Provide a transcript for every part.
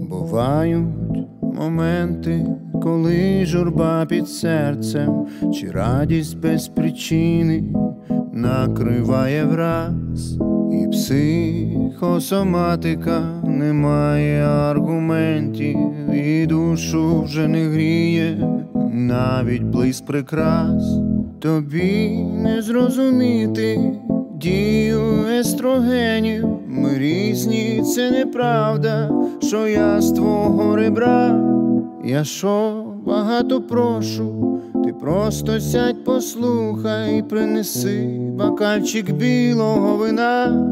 Бувають моменти, коли журба під серцем, чи радість без причини накриває враз, і психосоматика, немає аргументів, і душу вже не гріє навіть блиск прикрас. Тобі не зрозуміти дію естрогенів, ми різні, це неправда, що я з твого ребра. Я що багато прошу, ти просто сядь, послухай, принеси бокальчик білого вина.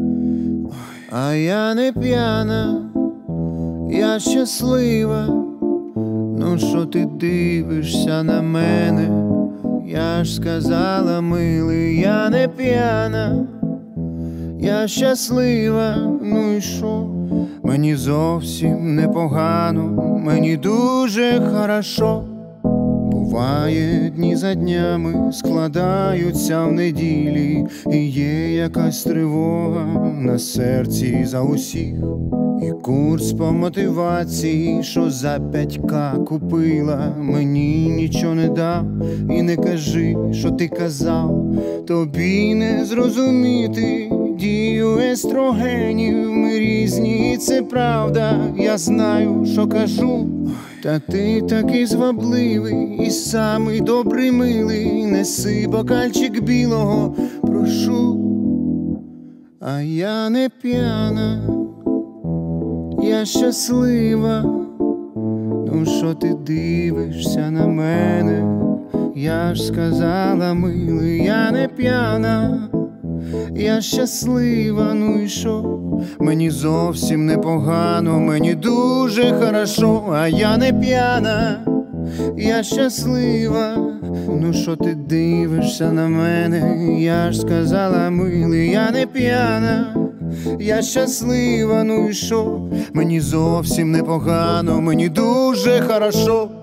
А я не п'яна, я щаслива. Ну що ти дивишся на мене? Я ж сказала, милий, я не п'яна, я щаслива. Ну і що? Мені зовсім непогано, мені дуже хорошо. Буває, дні за днями складаються в неділі, і є якась тривога на серці за усіх. І курс по мотивації, що за 5К купила, мені нічого не дав. І не кажи, що ти казав, тобі не зрозуміти дію естрогенів, ми різні, і це правда, я знаю, що кажу. Та ти такий звабливий і самий добрий, милий, неси бокальчик білого, прошу. А я не п'яна, я щаслива. Ну що ти дивишся на мене? Я ж сказала, милий, я не п'яна, я щаслива. Ну і що? Мені зовсім непогано, мені дуже хорошо. А я не п'яна, я щаслива. Ну що ти дивишся на мене? Я ж сказала, милий, я не п'яна, я щаслива. Ну і що? Мені зовсім непогано, мені дуже хорошо.